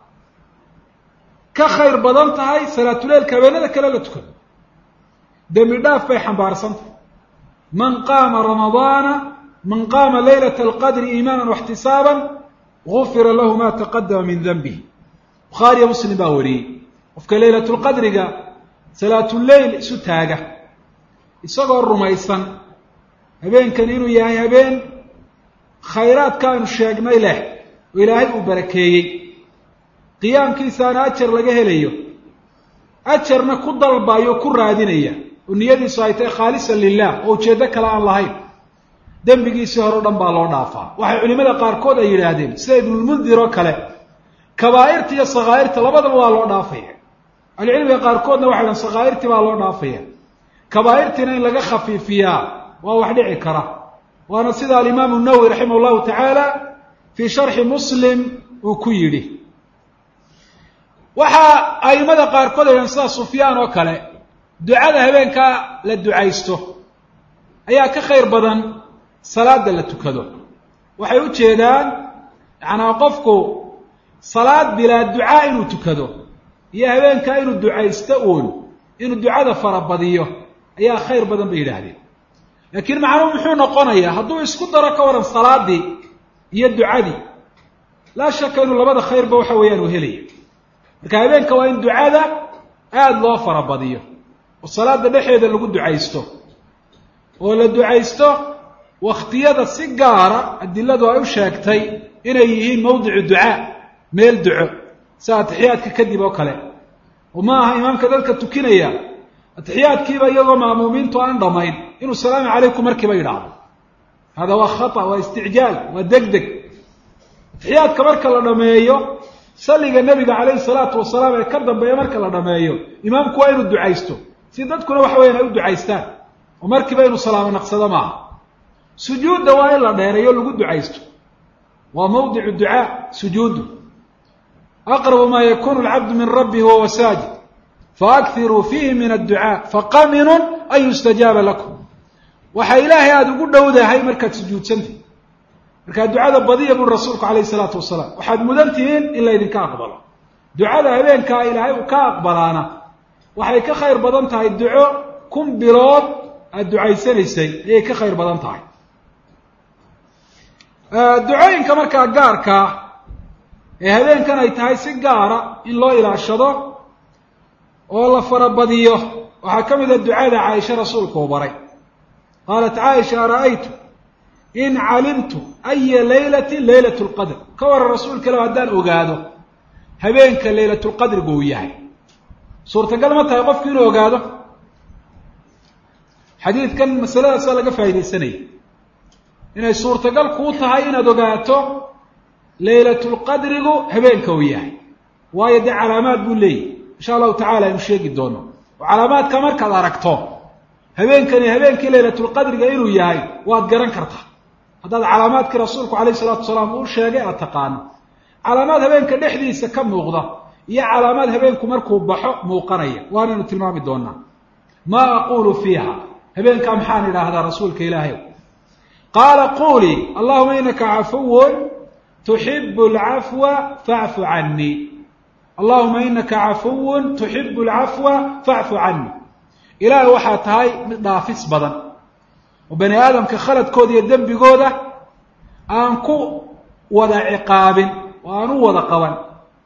ka khayr badan tahay salaatuleylka habeenada kale la tukado. dembi dhaaf bay xambaarsantahay. man qaama leylata alqadri iimaanan waxtisaaban gufira lahu ma taqadama min danbihi. bukhaariyo muslim baa wariyey. qofka leylatulqadriga salaatuleyl isu taaga isagoo rumaysan habeenkan inuu yahay habeen khayraadka aynu sheegnay leh oo ilaahay uu barakeeyey, qiyaamkiisaana ajar laga helayo, ajarna ku dalbayo ku raadinaya, oo niyadiisu ay tahay khaalisan lilah oo ujeeddo kale aan lahayn. dembigiisii hore o dhan baa loo dhaafaa. waxay culimada qaarkood ay yidhaahdeen sida ibnulmundir oo kale kabaa'irta iyo sakaa'irta labadaba waa loo dhaafaya. ahlucilmiga qaarkoodna waxay dhahan sakaa'irtii baa loo dhaafaya, kabaa'irtiina in laga khafiifiyaa waa wax dhici kara. waana sida alimaamu nawowi raximah llahu tacaala fii sharxi muslim uu ku yidhi. waxaa aimada qaarkood ay dhahan sida sufyaan oo kale ducada habeenkaa la ducaysto ayaa ka khayr badan salaada la tukado. waxay u jeedaan yacnaa qofku salaad bilaa ducaa inuu tukado iyo habeenkaa inuu ducaysto uun inuu ducada farabadiyo ayaa khayr badan bay yidhaahdeen. laakiin macnuhu muxuu noqonayaa hadduu isku daro ka waran salaadii iyo ducadii? laa shaka inuu labada khayrba waxa weeyaan uu helaya. marka habeenka waa in ducada aada loo farabadiyo oo salaada dhexeeda lagu ducaysto, oo la ducaysto wakhtiyada si gaara adiladu ay u sheegtay inay yihiin mawdicu ducaa, meel duco, sida atixiyaadka kadib oo kale. oo ma aha imaamka dadka tukinaya atixiyaadkiiba iyagoo ma'muumiintu aan dhamayn inuu salaamu calaykum markiiba yidhaahdo. hada waa khata, waa isticjaal, waa degdeg. atixiyaadka marka la dhameeyo salliga nebiga calayhi salaatu wasalaam ee ka dambeeya marka la dhameeyo imaamku waa inuu ducaysto si dadkuna waxa weyaan ay u ducaystaan, oo markiiba inuu salaamo naqsado maaha. sujuudda waa in la dheereeyo lagu ducaysto, waa mawdicu ducaa sujuudu. aqrabu maa yakunu alcabdu min rabbihi wahuwa saajid faakiruu fiihi min adducaa faqaminun an yustajaaba lakum. waxaa ilaahay aada ugu dhowdahay markaad sujuudsantay. markaa ducada badiya buri rasuulku calayhi salaatu wasalaam, waxaad mudan tihiin in laydinka aqbalo. ducada habeenkaa ilaahay uu ka aqbalaana waxay ka khayr badan tahay duco 1000 bilood aada ducaysanaysay ayay ka khayr badan tahay. ducooyinka markaa gaarkaa ee habeenkan ay tahay si gaara in loo ilaashado oo la farabadiyo waxaa ka mid a ducada caaisha rasuulku uu baray. qaalat caaisha ara'aytu in calimtu aya laylatin laylat lqadr. ka waran rasuulka ilo haddaan ogaado habeenka laylatulqadrigu uu yahay, suurtagal ma tahay qofku inuu ogaado? xadiidkan masaladaasaa laga faaidaysanaya inay suurtagal kuu tahay inaad ogaato laylatulqadrigu habeenka uu yahay, waayo dee calaamaad buu leeyahy insha allahu tacala aynu sheegi doono. oo calaamaadka markaad aragto habeenkani habeenkii laylatulqadriga inuu yahay waad garan kartaa haddaad calaamaadkii rasuulku calayhi salaatu wasalaam uu sheegay aad taqaano. calaamaad habeenka dhexdiisa ka muuqda iyo calaamaad habeenku markuu baxo muuqanaya waanaynu tilmaami doonaa. maa aquulu fiiha, habeenkaa maxaan idhaahdaa rasuulka ilaahay? qaala quulii allahuma inaka cafuwun tuxibu alcafwa facfu canii. allahuma inaka cafuwun tuxibu alcafwa facfu canii. ilaahay waxaa tahay mid dhaafis badan oo bani aadamka khaladkooda iyo dembigooda aan ku wada ciqaabin oo aan u wada qaban.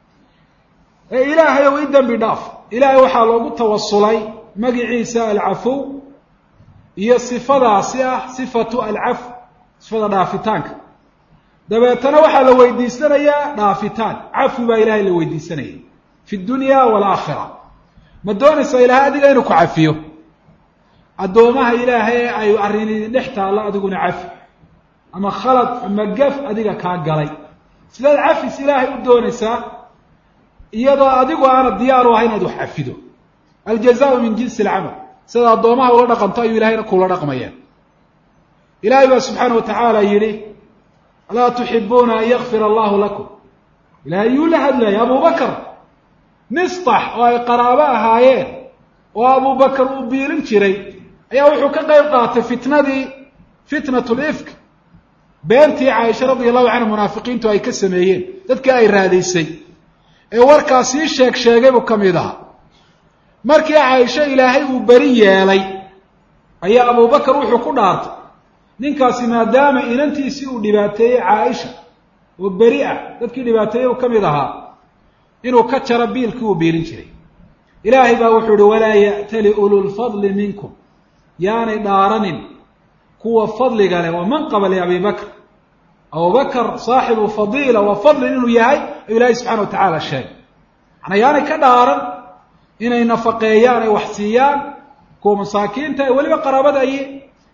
ee ilaahay ow i dembi dhaaf. ilaahay waxaa loogu tawasulay magiciisa alcafuw iyo sifadaasi ah sifatu alcafw, sifada dhaafitaanka. dabeetana waxaa la weydiisanayaa dhaafitaan, cafwi baa ilaahay la weydiisanaya fi dunya waalaakhira. ma doonaysaa ilaahay adiga inuu ku cafiyo? addoomaha ilaahay ay arrin idin dhex taallo adiguna cafi, ama khalad ama gaf adiga kaa galay, sidaad cafis ilaahay u doonaysaa iyadoo adigu aana diyaar u ahay inaad wax cafido. aljazaau min jinsi alcamal, sida addoomaha ula dhaqanto ayuu ilahayna kuula dhaqmaya. ilaahay baa subxaana wa tacaala yidhi alaa tuxibuuna an yakfir allahu lakum. ilaahay yuu la hadlaya abubakar mistax oo ay qaraabo ahaayeen oo abubakar uu biilin jiray ayaa wuxuu ka qayb qaatay fitnatu lifk, beentii caaisha radia allahu canha munaafiqiintu ay ka sameeyeen, dadkii ay raadaysay ee warkaas sii sheegay buu ka mid ahaa. markii caaisha ilaahay uu beri yeelay ayaa abubakar wuxuu ku dhaartay ninkaasi maadaama inantiisii uu dhibaateeyey caaisha oo beri ah, dadkii dhibaateeyey uu ka mid ahaa, inuu ka jaro biilkii uu biilin jiray. ilaahay baa wuxuu uhi walaa ya'tali ululfadli minkum, yaanay dhaaranin kuwa fadliga leh waa manqaba liabi bakr. abubakar saaxibu fadiila wa fadlin inuu yahay ayuu ilaahay subxana wa tacaala sheegay. macnaa yaanay ka dhaaran inay nafaqeeyaan ay wax siiyaan kuwa masaakiinta ee weliba qaraabada ay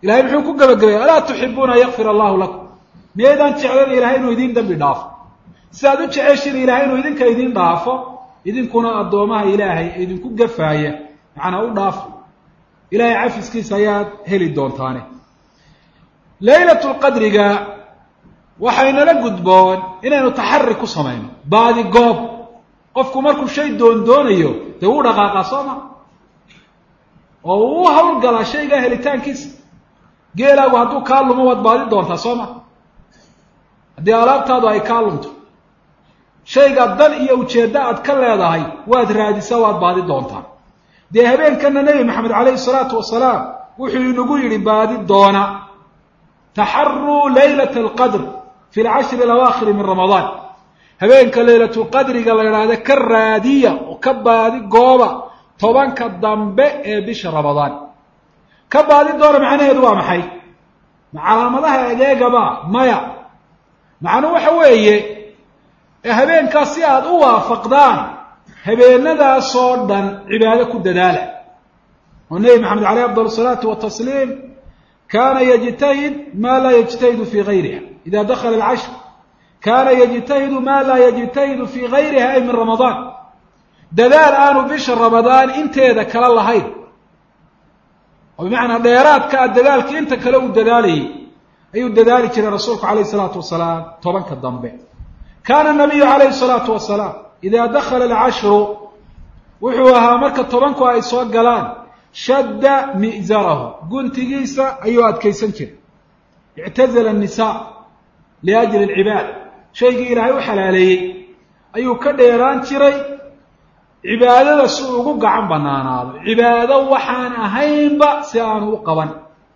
ilahay muxuu ku gabagabay alaa tuxibuuna an yakfir allahu lakum miyaydaan jeclan ilahay inuu idin dambi dhaafo sidaad u jeceshin ilahay inuu idinka idin dhaafo idinkuna addoomaha ilaahay idinku gafaaya macnaa u dhaafo ilahay cafiskiisa ayaad heli doontaane laylatul qadriga waxaynala gudboon inaynu taxari ku samayno baadi goob qofku markuu shay doondoonayo dee wuu dhaqaaqaa soo ma oo uu hawlgalaa shaygaa helitaankiisa geelaagu hadduu kaa lumo waad baadi doontaa soo ma haddii alaabtaadu ay kaa lunto shayga dan iyo ujeeddo aad ka leedahay waad raadisaa waad baadi doontaa dee habeenkana nebi maxamed calayhi salaatu wasalaam wuxuu inagu yidhi baadi doona taxaruu laylata alqadr fi alcashri alawaakhiri min ramadaan habeenka laylatulqadriga la idhaahda ka raadiya oo ka baadi gooba 10ka dambe ee bisha ramadaan ka baadi doona macnaheedu waa maxay calaamadaha adeegaba maya macnuhu waxa weeye habeenkaas si aad u waafaqdaan habeenadaasoo dhan cibaado ku dadaala oo nebi maxamed caleyh afdal salaatu watasliim kaana yajtahid ma laa yajtahidu fii gayriha ida dakhala alcashr kaana yajtahidu ma laa yajtahidu fii gayriha ay min ramadaan dadaal aanu bisha ramadaan inteeda kala lahayn oo bimacnaa dheeraadka a dadaalkii inta kale uu dadaalayay ayuu dadaali jiray rasuulku calayhi salaatu wasalaam 10ka dambe kaana nabiyu calayhi salaatu wasalaam idaa dakhala alcashru wuxuu ahaa marka 10ku ay soo galaan shadda mi'zarahu guntigiisa ayuu adkaysan jiray ictazala annisaa liajli alcibaada shaygii ilaahay u xalaaleeyey ayuu ka dheeraan jiray cibaadada si ugu gacan banaanaado cibaado waxaan ahaynba si aanu u qaban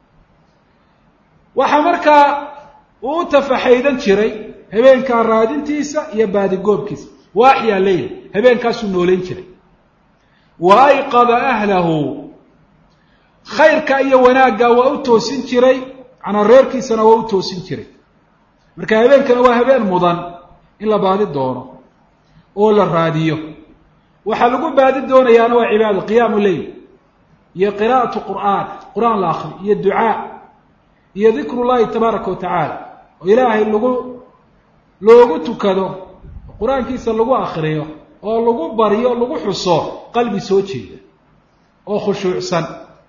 waxaa markaa uu u tafaxaydan jiray habeenkaa raadintiisa iyo baadigoobkiisa waaxyaa leyl habeenkaasuu noolayn jiray wa ayqada ahlahu khayrka iyo wanaagga waa u toosin jiray macnaa reerkiisana waa u toosin jiray marka habeenkana waa habeen mudan in la baadi doono oo la raadiyo waxaa lagu baadi doonayaana waa cibaado qiyaamu leyl iyo qiraa'atu qur'aan la akri iyo ducaa iyo dikru llahi tabaaraka wa tacaala oo ilaahay loogu tukado qur-aankiisa lagu akriyo oo lagu baryo lagu xuso qalbi soo jeeda oo khushuucsan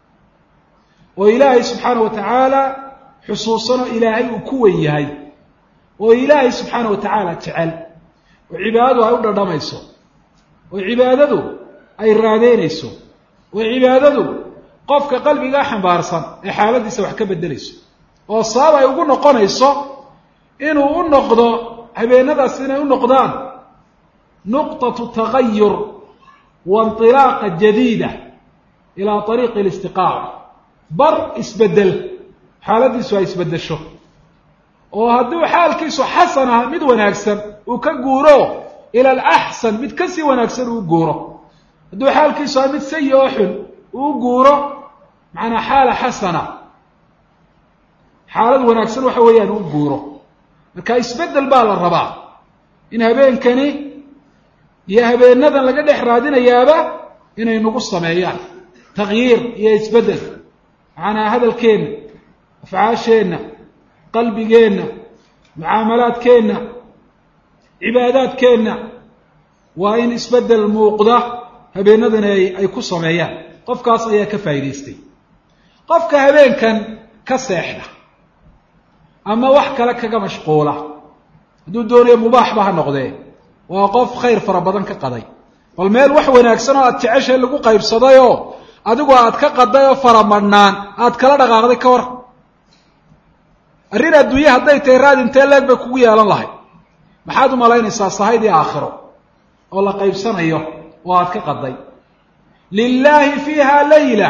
oo ilaahay subxaana wa tacaala xusuusanoo ilaahay uu ku wen yahay oo ilaahay subxaana wa tacaala jecel oo cibaadadu ay u dhadhamayso oo cibaadadu ay raadeynayso oo cibaadadu qofka qalbigaa xambaarsan ee xaaladiisa wax ka beddelayso oo sabab ay ugu noqonayso inuu u noqdo habeenadaas inay u noqdaan nuqطatu tagayur wainطilaaqa jadiida ilaa طariiqi اlistiqaama bar isbedel xaaladiisu ay isbedesho oo hadduu xaalkiisu xasan aha mid wanaagsan uu ka guuro ila alaxsan mid kasii wanaagsan uu guuro hadduu xaalkiisu aha mid sayi oo xun uu guuro macnaa xaala xasana xaalad wanaagsan waxa weeyaan uu guuro marka isbeddel baa la rabaa in habeenkani iyo habeenadan laga dhex raadinayaaba inay nagu sameeyaan tagyiir iyo isbeddel macnaa hadalkeenna afcaasheenna qalbigeenna mucaamalaadkeenna cibaadaadkeenna waa in isbeddel muuqda habeenadani ay ku sameeyaan qofkaas ayaa ka faa'idaystay qofka habeenkan ka seexda ama wax kale kaga mashquula hadduu doonayo mubaaxba ha noqdee waa qof khayr fara badan ka qaday bal meel wax wanaagsan oo aad jeceshay lagu qaybsadayoo adigu aad ka qaday oo faramadhnaan aad kala dhaqaaqday ka war arrin adduunye hadday tahay raad intee leeg bay kugu yeelan lahay maxaad u malaynaysaa sahaydii aakhiro oo la qaybsanayo oo aad ka qaday lilaahi fiiha layla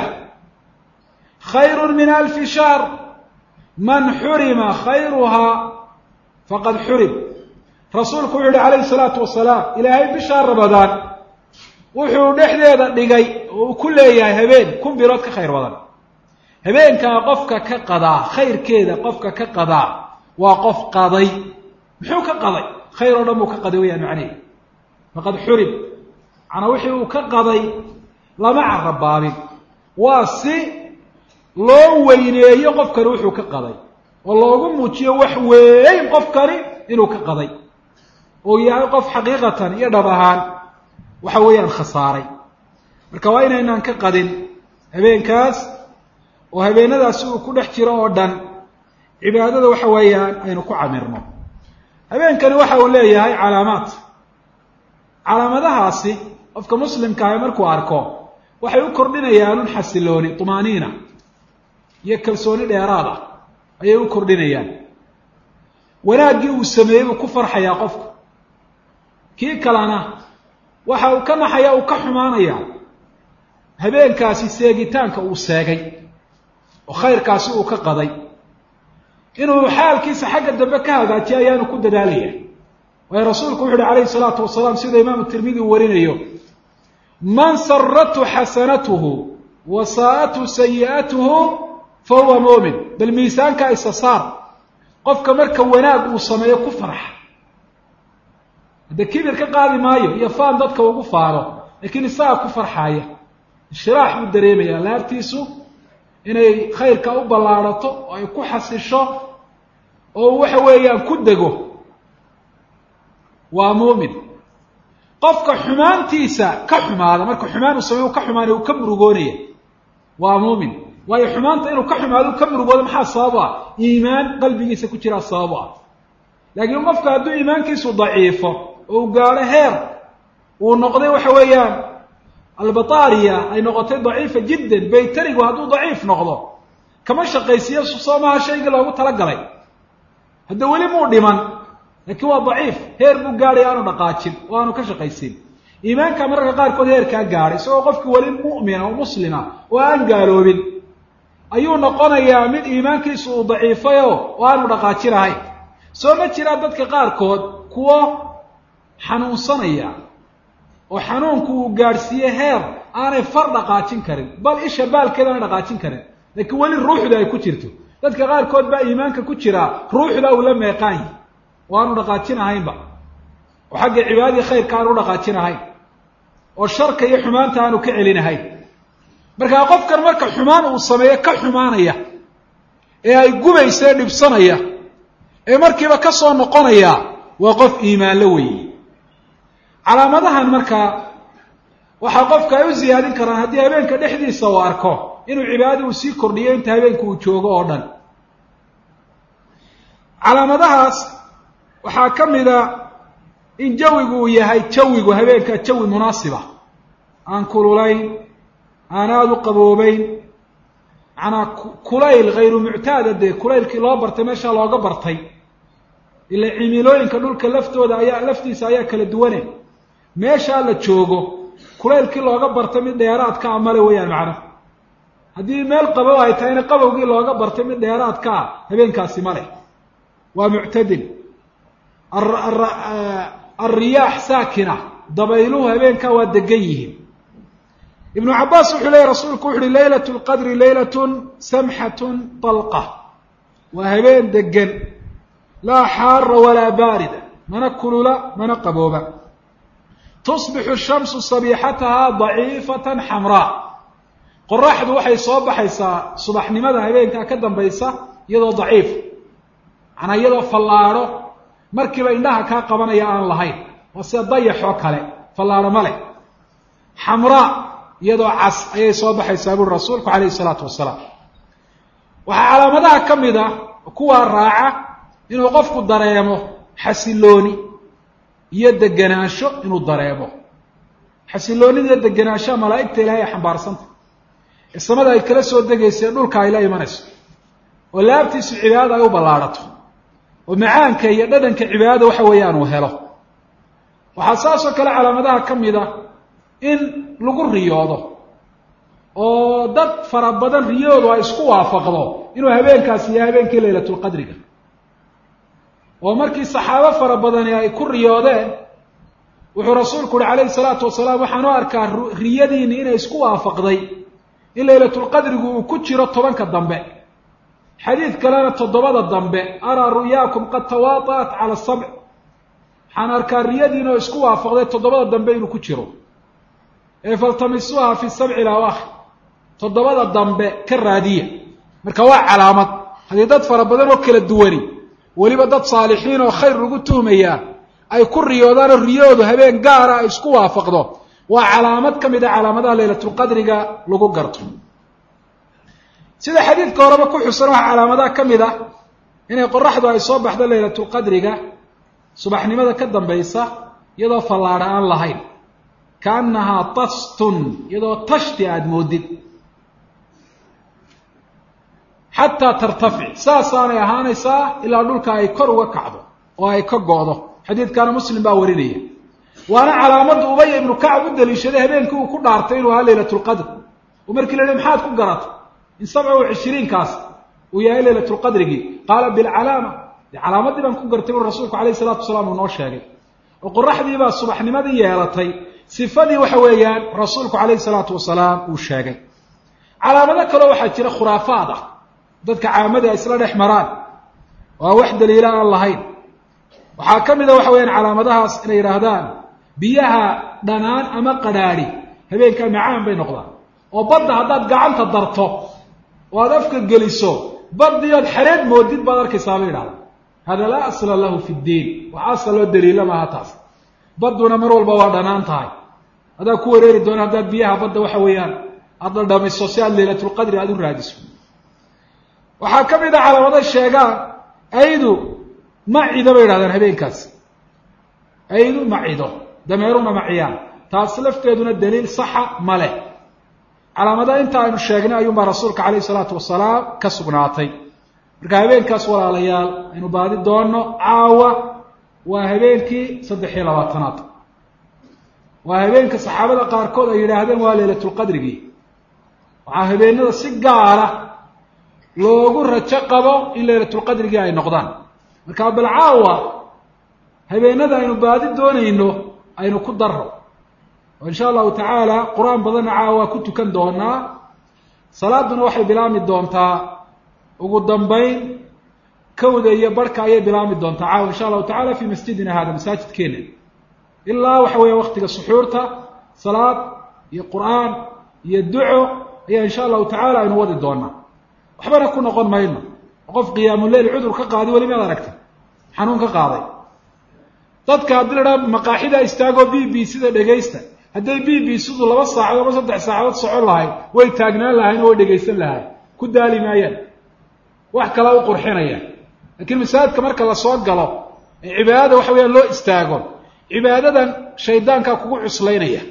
khayrun min alfi shahr man xurima khayruhaa faqad xurim rasuulku wuxuu yihi calayhi salaatu wasalaam ilaahay bishaa ramadaan wuxuu dhexdeeda dhigay oo uu ku leeyahay habeen 1000 bilood ka khayr badan habeenkaa qofka ka qadaa khayrkeeda qofka ka qadaa waa qof qaday muxuu ka qaday khayr oo dhan buu ka qaday weyaan macnaheedu faqad xurim macnaa wixii uu ka qaday lama carabaabin waa si loo weyneeyo qofkani wuxuu ka qaday oo loogu muujiyo wax weyn qofkani inuu ka qaday oo yahay qof xaqiiqatan iyo dhab ahaan waxa weeyaan khasaaray. marka waa inaynaan ka qadin habeenkaas oo habeenadaasi uu ku dhex jiro oo dhan cibaadada waxa weeyaan aynu ku camirno. habeenkani waxa uu leeyahay calaamaad. calaamadahaasi qofka muslimka ah markuu arko waxay u kordhinayaan xasilooni, tumaaniina iyo kalsooni dheeraad ah ayay u kordhinayaan. wanaaggii uu sameeyey buu ku farxayaa qofku, kii kalena waxa uu ka naxaya uu ka xumaanaya habeenkaasi seegitaanka uu seegay oo khayrkaasi uu ka qaday. inuu xaalkiisa xagga dambe ka hagaajiyo ayaanu ku dadaalaya. waayo rasuulku wuxu uhi calayhi salaatu wasalaam sida imaamu tirmidi uu warinayo, man saratu xasanatuhu wa saa'atu sayi'atuhu fa huwa muumin. bal miisaanka isa saar, qofka marka wanaag uu sameeyo ku farxa, hadda kibir ka qaadi maayo iyo faan dadka ugu faano, laakiin isaga ku farxaaya, ishiraax buu dareemaya, laabtiisu inay khayrka u ballaarato oo ay ku xasisho oo waxa weeyaan ku dego, waa muumin. qofka xumaantiisa ka xumaada, marka xumaan uu sameeyo ka xumaanaya uu ka murugoonaya, waa muumin. waayo xumaanta inuu ka xumaado uu ka murugoodo maxaa sabab ah? iimaan qalbigiisa ku jiraa sabab ah. laakiin qofka hadduu iimaankiisu daciifo oo uu gaadho heer uu noqday waxa weeyaan albataariya ay noqotay daciifa jiddan, baytarigu hadduu daciif noqdo kama shaqaysiiyo soo maaha shaygii loogu talagalay. hadda weli muu dhiman, laakiin waa daciif, heer buu gaadhay aanu dhaqaajin oo aanu ka shaqaysin. iimaanka mararka qaarkood heerkaa gaadhay isagoo qofki weli mu'mina oo muslima oo aan gaaloobin ayuu noqonayaa mid iimaankiisu uu daciifayo oo aanu dhaqaajinahayn. soo ma jiraa dadka qaarkood kuwo xanuunsanaya oo xanuunku uu gaadhsiiye heer aanay far dhaqaajin karin, bal isha baalkeeda aanay dhaqaajin karin, laakiin weli ruuxda ay ku jirto. dadka qaarkood baa iimaanka ku jiraa ruuxda uu la meeqaan yahay oo aanu dhaqaajinahaynba, oo xagga cibaadadii khayrka aanu dhaqaajinahayn, oo sharka iyo xumaanta aanu ka celinahayn. markaa qofkan marka xumaan uu sameeyo ka xumaanaya ee ay gubaysa ee dhibsanaya ee markiiba ka soo noqonaya waa qof iimaan la weeye. calaamadahan markaa waxaa qofka ay u siyaadin karaan haddii habeenka dhexdiisa uu arko inuu cibaadada uu sii kordhiyo inta habeenka uu joogo oo dhan. calaamadahaas waxaa ka mida in jawigu uu yahay jawigu habeenka jawi munaasiba, aan kululayn, aan aada u qaboobeyn, macnaa kulayl hayru muctaada, dee kulaylkii loo bartay meeshaa looga bartay. ila cimilooyinka dhulka laftiisa ayaa kala duwane. meeshaa la joogo kulaylkii looga bartay mid dheeraadka ah male weeyaan macno. haddii meel qabow ay tahayna qabowgii looga bartay mid dheeraadka ah habeenkaasi male, waa muctadil. alriyaax saakina, dabayluhu habeenkaa waa degan yihiin. ibnu cabbaas wuxuu leeyahy rasuulku wuxu uhi laylat lqadri laylatun samxatun talqa, waa habeen degan, laa xaara walaa baarida, mana kulula mana qabooba. tusbixu shamsu sabiixatahaa daciifatan xamraa, qoraxdu waxay soo baxaysaa subaxnimada habeenkaa ka dambaysa iyadoo daciif, macnaa iyadoo fallaadho markiiba indhaha kaa qabanaya aan lahayn, waa sida dayax oo kale, fallaadho ma leh. xamraa iyadoo cas ayay soo baxaysaa buri rasuulku calayhi salaatu wasalaam. waxaa calaamadaha ka mid a kuwaa raaca inuu qofku dareemo xasilooni iyo deganaansho, inuu dareemo xasiloonida iyo deganaanshaha malaa'igta ilaahay ay xambaarsanta ee samada ay kala soo degaysa ee dhulka ay la imanayso, oo laabtiisu cibaadada ay u ballaadhato, oo macaanka iyo dhadhanka cibaadada waxa weeyaan uu helo. waxaa saasoo kale calaamadaha ka mid a in lagu riyoodo, oo dad fara badan riyoodu ay isku waafaqdo inuu habeenkaasi yahay habeenkii laylatulqadriga. oo markii saxaabo fara badani ay ku riyoodeen, wuxuu rasuulku uhi calayhi salaatu wasalaam, waxaan u arkaa riyadiinni inay isku waafaqday in laylatulqadrigu uu ku jiro 10ka dambe. xadiid kalena 7 dambe, araa ru'yaakum qad tawaata'at cala 7, waxaan arkaa riyadiin oo isku waafaqday 7 dambe inuu ku jiro. faltamisuuha fi 7 ilawaakhir, 7 dambe ka raadiya marka waa calaamad haddii dad fara badan oo kala duwani weliba dad saalixiin oo khayr lagu tuhmayaa ay ku riyoodaan oo riyoodu habeen gaara ay isku waafaqdo waa calaamad ka mid a calaamadaha laylatulqadriga lagu garto sida xadiidka horeba ku xusan waxaa calaamadaha ka mid ah inay qoraxdu ay soo baxdo laylatulqadriga subaxnimada ka dambaysa iyadoo fallaadha aan lahayn kaannahaa tastun iyadoo tashti aada moodid xataa tartafic saasaanay ahaanaysaa ilaa dhulka ay kor uga kacdo oo ay ka go'do xadiidkaana muslim baa warinaya waana calaamadda ubaya ibnu kacab u daliishaday habeenkii uu ku dhaartay inuu ahaa laylatulqadr oo markii la yihi maxaad ku garatay in 27kaas uu yahay laylatulqadrigii qaala bilcalaama de calaamadii baan ku gartay uu rasuulku calayhi salaatu wasalaam uu noo sheegay oo qoraxdii baa subaxnimadii yeelatay sifadii waxa weeyaan rasuulku calayhi salaatu wasalaam uu sheegay calaamado kaleo waxaa jira khuraafaad ah dadka caamada ay isla dhex maraan waa wax daliila aan lahayn waxaa ka mid a waxa weyaan calaamadahaas inay yidhaahdaan biyaha dhanaan ama qadhaadhi habeenkaa macaan bay noqdaan oo badda haddaad gacanta darto oo aad afka geliso baddii ood xareed moodid baad arkaysaa bay yidhahdaan hada laa asla lahu fi ddiin wax asal oo daliila maaha taas badduna mar walba waa dhanaan tahay haddaad ku wareeri doona haddaad biyaha badda waxa weeyaan aad dhadhamiso si aad laylatulqadri aada u raadiso waxaa ka mid a calaamaday sheegaan aydu ma cido bay yidhahdaan habeenkaas aydu ma cido dameeruna ma ciyaan taas lafteeduna daliil saxa ma leh calaamadaha inta aynu sheegnay ayuunbaa rasuulka calayhi salaatu wasalaam ka sugnaatay marka habeenkaas walaalayaal aynu baadi doonno caawa waa habeenkii 23aad waa habeenka saxaabada qaarkood ay yidhaahdeen waa laylatulqadrigii waxaa habeenada si gaara loogu rajo qabo in laylatulqadrigii ay noqdaan marka bal caawa habeenada aynu baadi doonayno aynu ku darro oo insha allahu tacaala qur-aan badanna caawa ku tukan doonaa salaaduna waxay bilaabmi doontaa ugu dambayn kowda iyo barhka ayay bilaabmi doontaa caawa insha allahu tacala fii masjidina hada masaajidkeena ilaa waxa weeya waktiga suxuurta salaad iyo qur-aan iyo duco ayaa insha allahu tacala aynu wadi doonaa waxbana ku noqon mayno qof qiyaamuleyl cudur ka qaaday weli maad aragtay xanuun ka qaaday dadka haddii la dhaha maqaaxida istaagoo b b sida dhegaysta hadday b b sidu 2 saacadood ama 3 saacadood socon lahayd way taagnaan lahayn oo way dhegaysan lahayn ku daali maayaan wax kala u qurxinayaan laakiin masaajidka marka la soo galo ee cibaadada waxa weeyaan loo istaago cibaadadan shaydaanka kugu cuslaynaya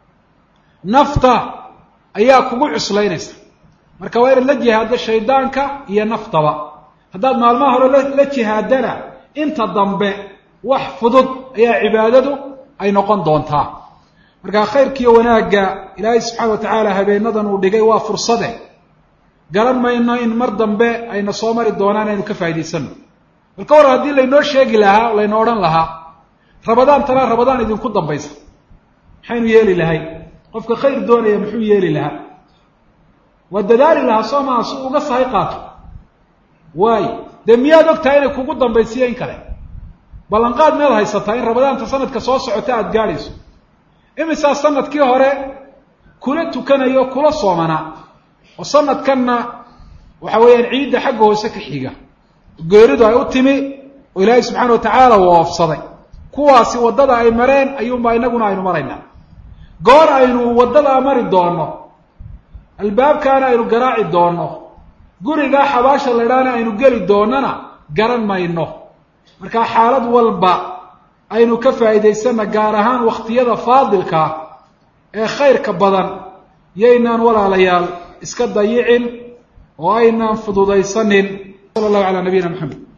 nafta ayaa kugu cuslaynaysa marka waa in la jihaado shaydaanka iyo naftaba haddaad maalmaha hore la jihaadana inta dambe wax fudud ayaa cibaadadu ay noqon doontaa marka khayrkiiyo wanaagga ilaahay subxaana wa tacaala habeenadan uu dhigay waa fursade garan mayno in mar dambe ayna soo mari doonaan aynu ka faa'idaysano balka war haddii laynoo sheegi lahaa layna odhan lahaa rabadaan talaa rabadaan idinku dambaysa maxaynu yeeli lahay qofka khayr doonaya muxuu yeeli lahaa waa dadaali lahaa soo maha si uga sahay qaato waayo dee miyaad og tahay inay kugu dambaysiyo in kale ballanqaad miyaad haysataa in rabadaanta sanadka soo socota aada gaadhayso imisaa sanadkii hore kula tukanayo kula soomanaa oo sanadkanna waxa weeyaan ciidda xagga hoose ka xiga geeridu ay u timi oo ilaahay subxaana wa tacaala uu oofsaday kuwaasi waddada ay mareen ayuunbaa inaguna aynu maraynaa goor aynu waddadaa mari doonno albaabkaana aynu garaaci doonno gurigaa xabaasha laydhaana aynu geli doonnana garan mayno markaa xaalad walba aynu ka faa'iidaysanna gaar ahaan wakhtiyada faadilka ee khayrka badan yaynaan walaalayaal iska dayicin oo aynaan fududaysanin sala allahu calaa nabiyina maxamed